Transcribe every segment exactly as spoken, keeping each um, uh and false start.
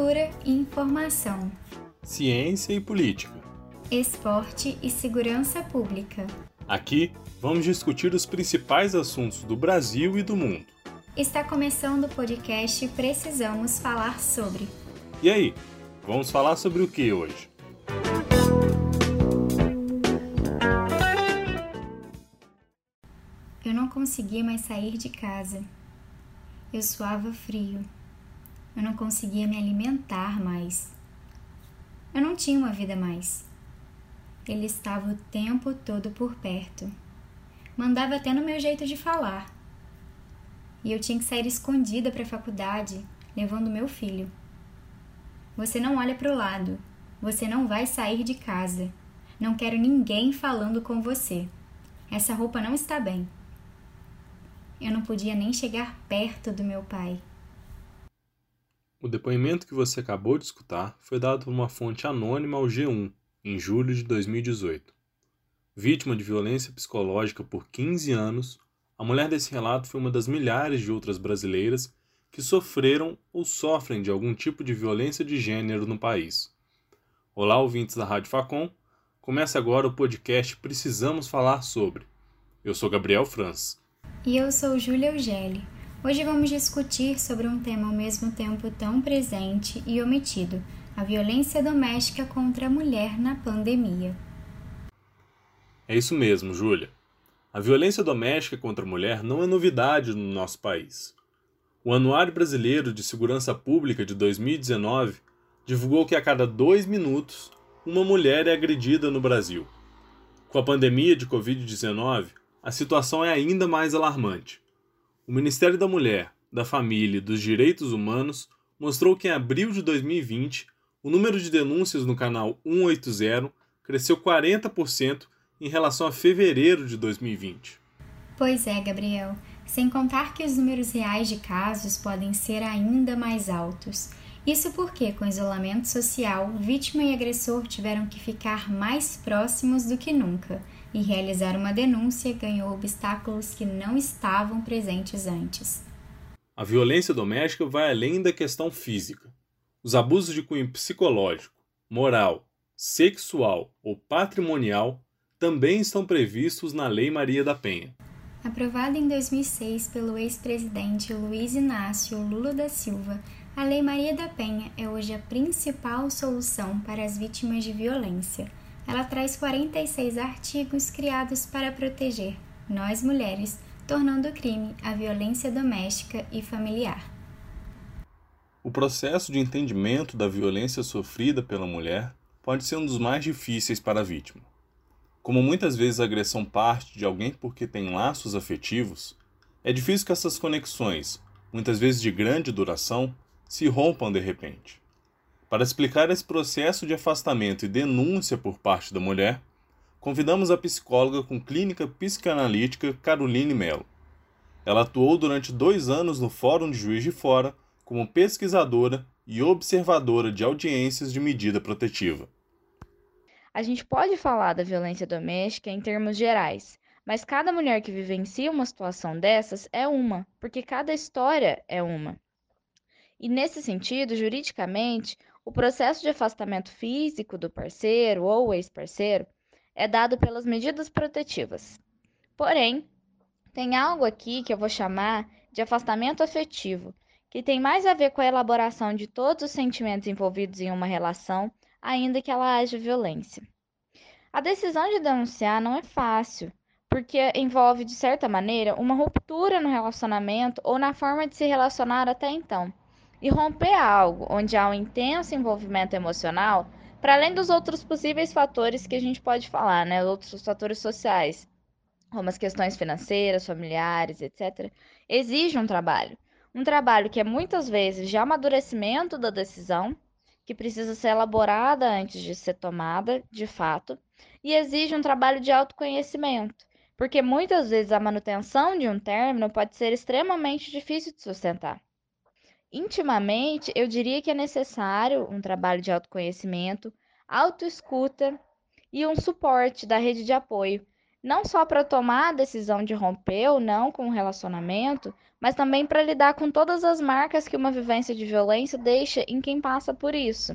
cultura e informação, ciência e política, esporte e segurança pública. Aqui vamos discutir os principais assuntos do Brasil e do mundo. Está começando o podcast Precisamos Falar Sobre. E aí, vamos falar sobre o que hoje? Eu não conseguia mais sair de casa. Eu suava frio. Eu não conseguia me alimentar mais. Eu não tinha uma vida mais. Ele estava o tempo todo por perto. Mandava até no meu jeito de falar. E eu tinha que sair escondida para a faculdade, levando meu filho. Você não olha para o lado. Você não vai sair de casa. Não quero ninguém falando com você. Essa roupa não está bem. Eu não podia nem chegar perto do meu pai. O depoimento que você acabou de escutar foi dado por uma fonte anônima ao G um, em julho de dois mil e dezoito. Vítima de violência psicológica por quinze anos, a mulher desse relato foi uma das milhares de outras brasileiras que sofreram ou sofrem de algum tipo de violência de gênero no país. Olá, ouvintes da Rádio Facom. Começa agora o podcast Precisamos Falar Sobre. Eu sou Gabriel Franz. E eu sou Júlia Eugéli. Hoje vamos discutir sobre um tema ao mesmo tempo tão presente e omitido, a violência doméstica contra a mulher na pandemia. É isso mesmo, Júlia. A violência doméstica contra a mulher não é novidade no nosso país. O Anuário Brasileiro de Segurança Pública de dois mil e dezenove divulgou que a cada dois minutos, uma mulher é agredida no Brasil. Com a pandemia de covid dezenove, a situação é ainda mais alarmante. O Ministério da Mulher, da Família e dos Direitos Humanos mostrou que em abril de dois mil e vinte, o número de denúncias no canal cento e oitenta cresceu quarenta por cento em relação a fevereiro de dois mil e vinte. Pois é, Gabriel. Sem contar que os números reais de casos podem ser ainda mais altos. Isso porque, com isolamento social, vítima e agressor tiveram que ficar mais próximos do que nunca, e realizar uma denúncia ganhou obstáculos que não estavam presentes antes. A violência doméstica vai além da questão física. Os abusos de cunho psicológico, moral, sexual ou patrimonial também estão previstos na Lei Maria da Penha. Aprovada em dois mil e seis pelo ex-presidente Luiz Inácio Lula da Silva, a Lei Maria da Penha é hoje a principal solução para as vítimas de violência. Ela traz quarenta e seis artigos criados para proteger nós mulheres, tornando crime a violência doméstica e familiar. O processo de entendimento da violência sofrida pela mulher pode ser um dos mais difíceis para a vítima. Como muitas vezes a agressão parte de alguém porque tem laços afetivos, é difícil que essas conexões, muitas vezes de grande duração, se rompam de repente. Para explicar esse processo de afastamento e denúncia por parte da mulher, convidamos a psicóloga com clínica psicanalítica Caroline Mello. Ela atuou durante dois anos no Fórum de Juiz de Fora como pesquisadora e observadora de audiências de medida protetiva. A gente pode falar da violência doméstica em termos gerais, mas cada mulher que vivencia uma situação dessas é uma, porque cada história é uma. E nesse sentido, juridicamente, o processo de afastamento físico do parceiro ou ex-parceiro é dado pelas medidas protetivas. Porém, tem algo aqui que eu vou chamar de afastamento afetivo, que tem mais a ver com a elaboração de todos os sentimentos envolvidos em uma relação, ainda que ela haja violência. A decisão de denunciar não é fácil, porque envolve, de certa maneira, uma ruptura no relacionamento ou na forma de se relacionar até então. E romper algo onde há um intenso envolvimento emocional, para além dos outros possíveis fatores que a gente pode falar, né? Outros fatores sociais, como as questões financeiras, familiares, etcétera, exige um trabalho. Um trabalho que é muitas vezes de amadurecimento da decisão, que precisa ser elaborada antes de ser tomada, de fato, e exige um trabalho de autoconhecimento, porque muitas vezes a manutenção de um término pode ser extremamente difícil de sustentar. Intimamente, eu diria que é necessário um trabalho de autoconhecimento, autoescuta e um suporte da rede de apoio, Não só para tomar a decisão de romper ou não com o relacionamento, mas também para lidar com todas as marcas que uma vivência de violência deixa em quem passa por isso.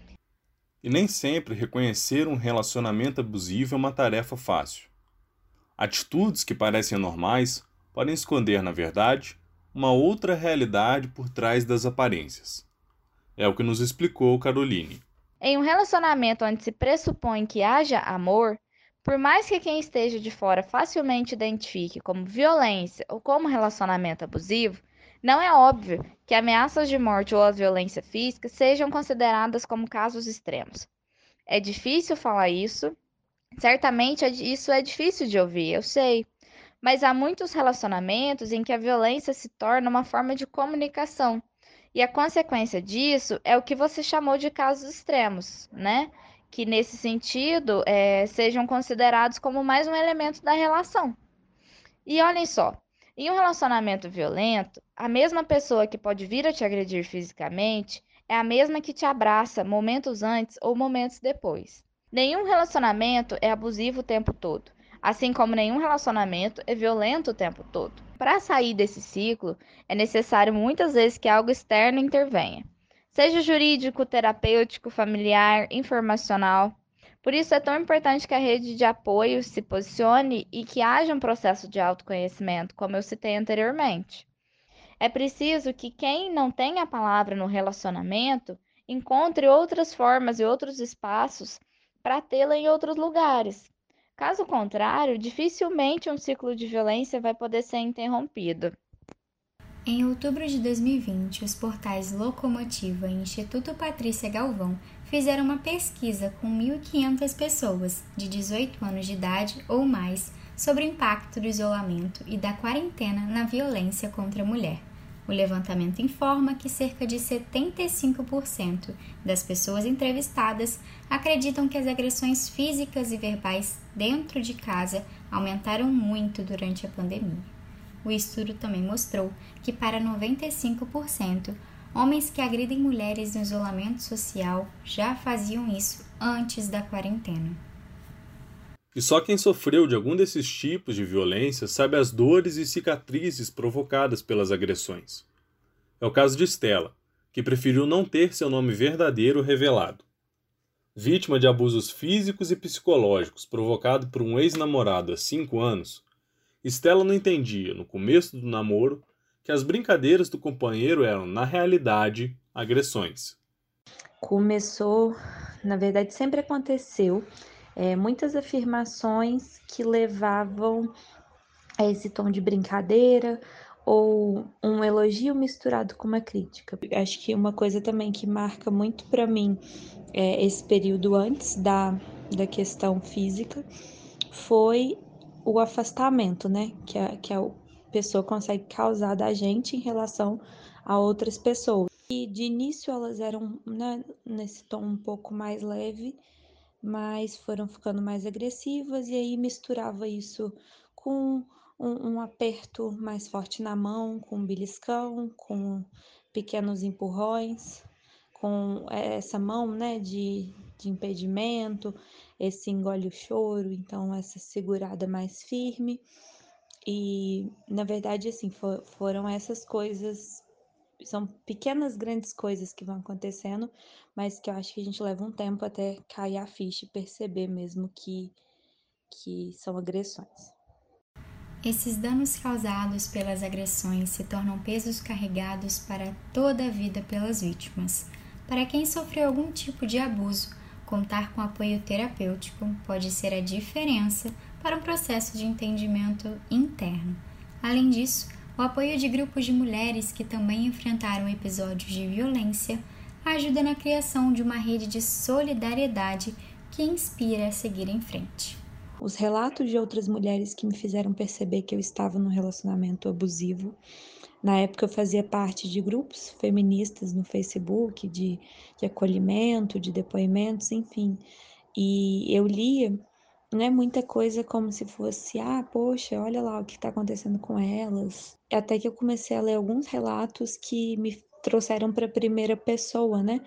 E nem sempre reconhecer um relacionamento abusivo é uma tarefa fácil. Atitudes que parecem normais podem esconder, na verdade, uma outra realidade por trás das aparências. É o que nos explicou Caroline. Em um relacionamento onde se pressupõe que haja amor, por mais que quem esteja de fora facilmente identifique como violência ou como relacionamento abusivo, não é óbvio que ameaças de morte ou a violência física sejam consideradas como casos extremos. É difícil falar isso, certamente é di- isso é difícil de ouvir, eu sei, mas há muitos relacionamentos em que a violência se torna uma forma de comunicação. E a consequência disso é o que você chamou de casos extremos, né? Que nesse sentido eh, sejam considerados como mais um elemento da relação. E olhem só, em um relacionamento violento, a mesma pessoa que pode vir a te agredir fisicamente é a mesma que te abraça momentos antes ou momentos depois. Nenhum relacionamento é abusivo o tempo todo, assim como nenhum relacionamento é violento o tempo todo. Para sair desse ciclo, é necessário muitas vezes que algo externo intervenha, seja jurídico, terapêutico, familiar, informacional. Por isso é tão importante que a rede de apoio se posicione e que haja um processo de autoconhecimento, como eu citei anteriormente. É preciso que quem não tem a palavra no relacionamento encontre outras formas e outros espaços para tê-la em outros lugares. Caso contrário, dificilmente um ciclo de violência vai poder ser interrompido. Em outubro de dois mil e vinte, os portais Locomotiva e Instituto Patrícia Galvão fizeram uma pesquisa com mil e quinhentas pessoas de dezoito anos de idade ou mais sobre o impacto do isolamento e da quarentena na violência contra a mulher. O levantamento informa que cerca de setenta e cinco por cento das pessoas entrevistadas acreditam que as agressões físicas e verbais dentro de casa aumentaram muito durante a pandemia. O estudo também mostrou que, para noventa e cinco por cento, homens que agridem mulheres no isolamento social já faziam isso antes da quarentena. E só quem sofreu de algum desses tipos de violência sabe as dores e cicatrizes provocadas pelas agressões. É o caso de Stella, que preferiu não ter seu nome verdadeiro revelado. Vítima de abusos físicos e psicológicos provocado por um ex-namorado há cinco anos, Stella não entendia, no começo do namoro, que as brincadeiras do companheiro eram, na realidade, agressões. Começou, na verdade, sempre aconteceu, é, muitas afirmações que levavam a esse tom de brincadeira ou um elogio misturado com uma crítica. Acho que uma coisa também que marca muito para mim é, esse período antes da, da questão física foi o afastamento, né, que a, que a pessoa consegue causar da gente em relação a outras pessoas. E de início elas eram, né, nesse tom um pouco mais leve, mas foram ficando mais agressivas e aí misturava isso com um, um aperto mais forte na mão, com um beliscão, com pequenos empurrões, com essa mão, né, de, de impedimento, esse engole o choro, então essa segurada mais firme. E, na verdade, assim, for, foram essas coisas, são pequenas, grandes coisas que vão acontecendo, mas que eu acho que a gente leva um tempo até cair a ficha e perceber mesmo que, que são agressões. Esses danos causados pelas agressões se tornam pesos carregados para toda a vida pelas vítimas. Para quem sofreu algum tipo de abuso, contar com apoio terapêutico pode ser a diferença para um processo de entendimento interno. Além disso, o apoio de grupos de mulheres que também enfrentaram episódios de violência ajuda na criação de uma rede de solidariedade que inspira a seguir em frente. Os relatos de outras mulheres que me fizeram perceber que eu estava num relacionamento abusivo. Na época eu fazia parte de grupos feministas no Facebook, de, de acolhimento, de depoimentos, enfim. E eu lia, né, muita coisa como se fosse, ah, poxa, olha lá o que está acontecendo com elas. Até que eu comecei a ler alguns relatos que me trouxeram para a primeira pessoa, né?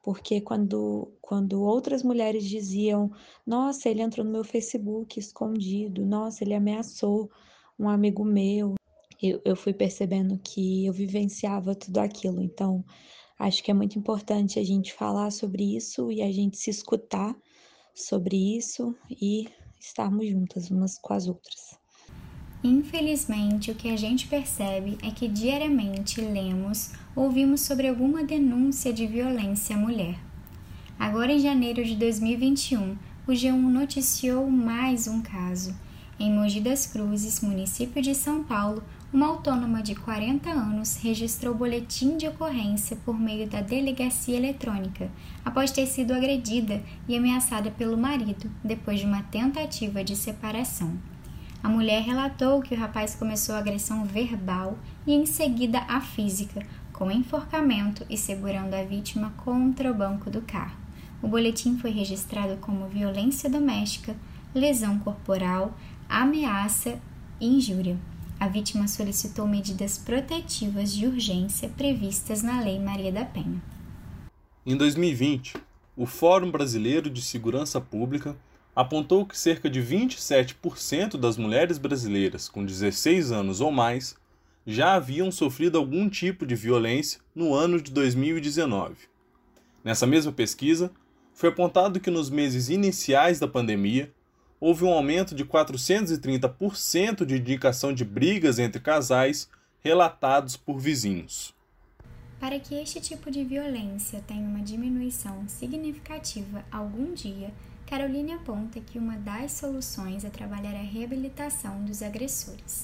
porque quando, quando outras mulheres diziam, nossa, ele entrou no meu Facebook escondido, nossa, ele ameaçou um amigo meu, eu, eu fui percebendo que eu vivenciava tudo aquilo. Então, acho que é muito importante a gente falar sobre isso e a gente se escutar sobre isso e estarmos juntas umas com as outras. Infelizmente, o que a gente percebe é que diariamente lemos ou ouvimos sobre alguma denúncia de violência à mulher. Agora, em janeiro de dois mil e vinte e um, o G um noticiou mais um caso. Em Mogi das Cruzes, município de São Paulo, uma autônoma de quarenta anos registrou boletim de ocorrência por meio da delegacia eletrônica, após ter sido agredida e ameaçada pelo marido depois de uma tentativa de separação. A mulher relatou que o rapaz começou a agressão verbal e em seguida a física, com enforcamento e segurando a vítima contra o banco do carro. O boletim foi registrado como violência doméstica, lesão corporal, ameaça e injúria. A vítima solicitou medidas protetivas de urgência previstas na Lei Maria da Penha. Em dois mil e vinte, o Fórum Brasileiro de Segurança Pública apontou que cerca de vinte e sete por cento das mulheres brasileiras com dezesseis anos ou mais já haviam sofrido algum tipo de violência no ano de dois mil e dezenove. Nessa mesma pesquisa, foi apontado que nos meses iniciais da pandemia, houve um aumento de quatrocentos e trinta por cento de indicação de brigas entre casais relatados por vizinhos. Para que este tipo de violência tenha uma diminuição significativa algum dia, Caroline aponta que uma das soluções é trabalhar a reabilitação dos agressores.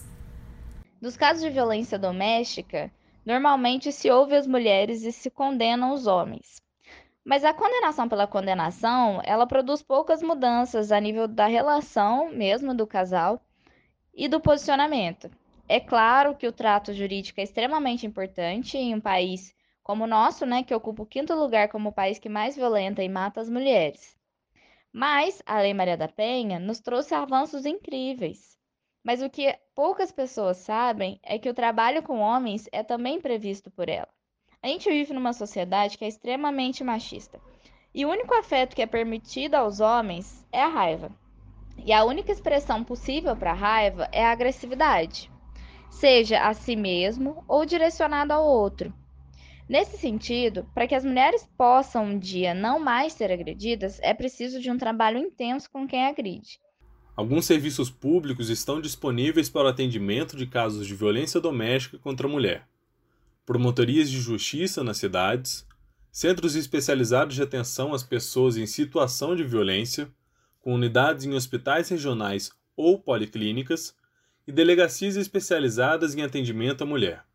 Nos casos de violência doméstica, normalmente se ouve as mulheres e se condenam os homens. Mas a condenação pela condenação, ela produz poucas mudanças a nível da relação mesmo do casal e do posicionamento. É claro que o trato jurídico é extremamente importante em um país como o nosso, né, que ocupa o quinto lugar como o país que mais violenta e mata as mulheres. Mas a Lei Maria da Penha nos trouxe avanços incríveis. Mas o que poucas pessoas sabem é que o trabalho com homens é também previsto por ela. A gente vive numa sociedade que é extremamente machista. E o único afeto que é permitido aos homens é a raiva. E a única expressão possível para a raiva é a agressividade, seja a si mesmo ou direcionada ao outro. Nesse sentido, para que as mulheres possam um dia não mais ser agredidas, é preciso de um trabalho intenso com quem agride. Alguns serviços públicos estão disponíveis para o atendimento de casos de violência doméstica contra a mulher. Promotorias de justiça nas cidades, centros especializados de atenção às pessoas em situação de violência, com unidades em hospitais regionais ou policlínicas, e delegacias especializadas em atendimento à mulher.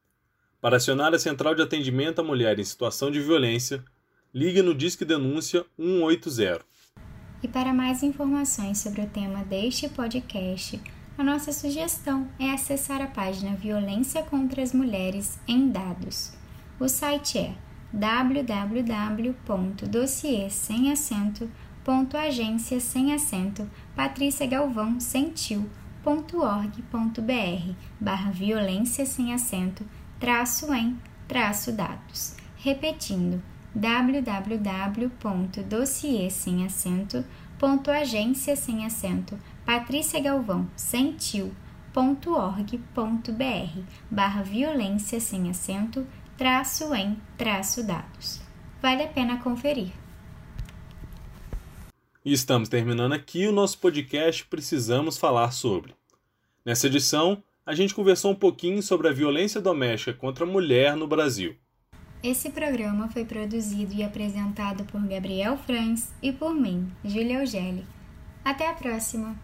Para acionar a Central de Atendimento à Mulher em Situação de Violência, ligue no Disque Denúncia um oito zero. E para mais informações sobre o tema deste podcast, a nossa sugestão é acessar a página Violência contra as Mulheres em Dados. O site é w w w ponto dossiê sem acento ponto agência sem acento Patrícia Galvão Sentiu ponto org ponto br barra violência sem acento traço em traço dados. Repetindo, w w w ponto dossiê sem acento ponto agência sem acento Patrícia Galvão Sentiu ponto org ponto br barra violência sem acento traço em traço dados. Vale a pena conferir. E estamos terminando aqui o nosso podcast Precisamos Falar Sobre. Nessa edição, a gente conversou um pouquinho sobre a violência doméstica contra a mulher no Brasil. Esse programa foi produzido e apresentado por Gabriel Franz e por mim, Júlia Eugélia. Até a próxima!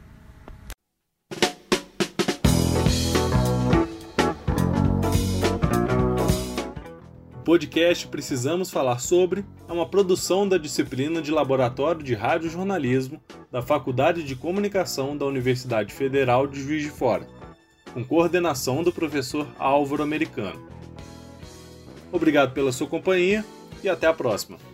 O podcast Precisamos Falar Sobre é uma produção da disciplina de Laboratório de Radiojornalismo da Faculdade de Comunicação da Universidade Federal de Juiz de Fora, com coordenação do professor Álvaro Americano. Obrigado pela sua companhia e até a próxima!